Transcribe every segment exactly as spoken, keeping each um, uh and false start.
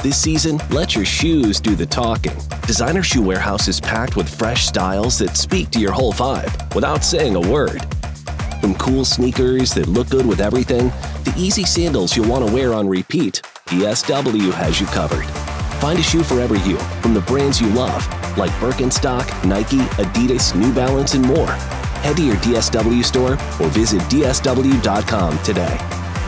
This season, let your shoes do the talking. Designer Shoe Warehouse is packed with fresh styles that speak to your whole vibe without saying a word. From cool sneakers that look good with everything, to easy sandals you'll want to wear on repeat, D S W has you covered. Find a shoe for every you from the brands you love, like Birkenstock, Nike, Adidas, New Balance, and more. Head to your D S W store or visit D S W dot com today.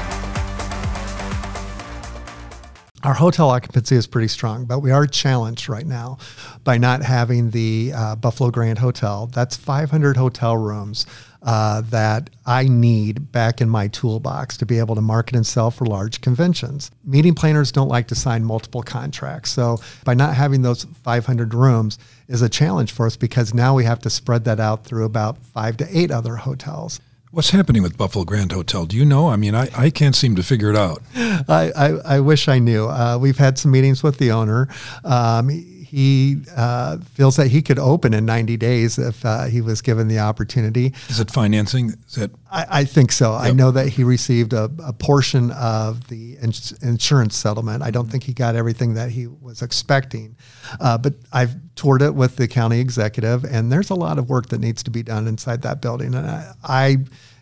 Our hotel occupancy is pretty strong, but we are challenged right now by not having the uh, Buffalo Grand Hotel. That's five hundred hotel rooms uh, that I need back in my toolbox to be able to market and sell for large conventions. Meeting planners don't like to sign multiple contracts. So by not having those five hundred rooms is a challenge for us because now we have to spread that out through about five to eight other hotels. What's happening with Buffalo Grand Hotel? Do you know? I mean, I, I can't seem to figure it out. I, I, I wish I knew. Uh, we've had some meetings with the owner. Um, he uh, feels that he could open in ninety days if uh, he was given the opportunity. Is it financing? Is that? I, I think so. Yep. I know that he received a, a portion of the ins- insurance settlement. I don't think he got everything that he was expecting. Uh, but I've toured it with the county executive, and there's a lot of work that needs to be done inside that building. And I, I,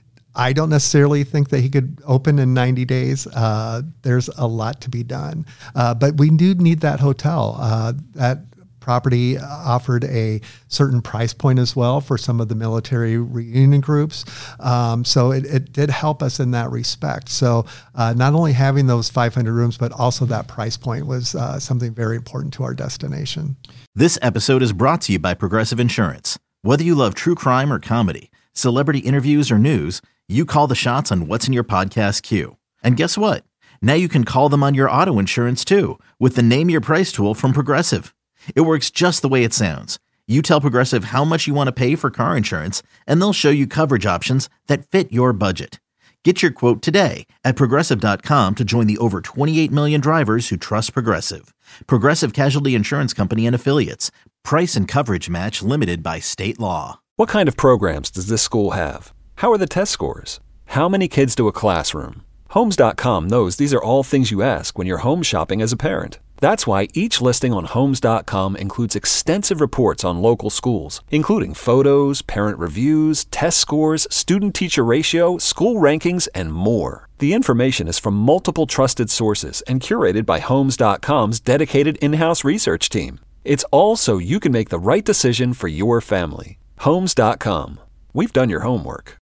I don't necessarily think that he could open in ninety days. Uh, there's a lot to be done. Uh, but we do need that hotel. Uh, that property offered a certain price point as well for some of the military reunion groups. Um, so it, it did help us in that respect. So uh, not only having those five hundred rooms, but also that price point was uh, something very important to our destination. This episode is brought to you by Progressive Insurance. Whether you love true crime or comedy, celebrity interviews or news, you call the shots on what's in your podcast queue. And guess what? Now you can call them on your auto insurance too with the Name Your Price tool from Progressive. It works just the way it sounds. You tell Progressive how much you want to pay for car insurance, and they'll show you coverage options that fit your budget. Get your quote today at Progressive dot com to join the over twenty-eight million drivers who trust Progressive. Progressive Casualty Insurance Company and Affiliates. Price and coverage match limited by state law. What kind of programs does this school have? How are the test scores? How many kids do a classroom? Homes dot com knows these are all things you ask when you're home shopping as a parent. That's why each listing on Homes dot com includes extensive reports on local schools, including photos, parent reviews, test scores, student-teacher ratio, school rankings, and more. The information is from multiple trusted sources and curated by Homes dot com's dedicated in-house research team. It's all so you can make the right decision for your family. Homes dot com. We've done your homework.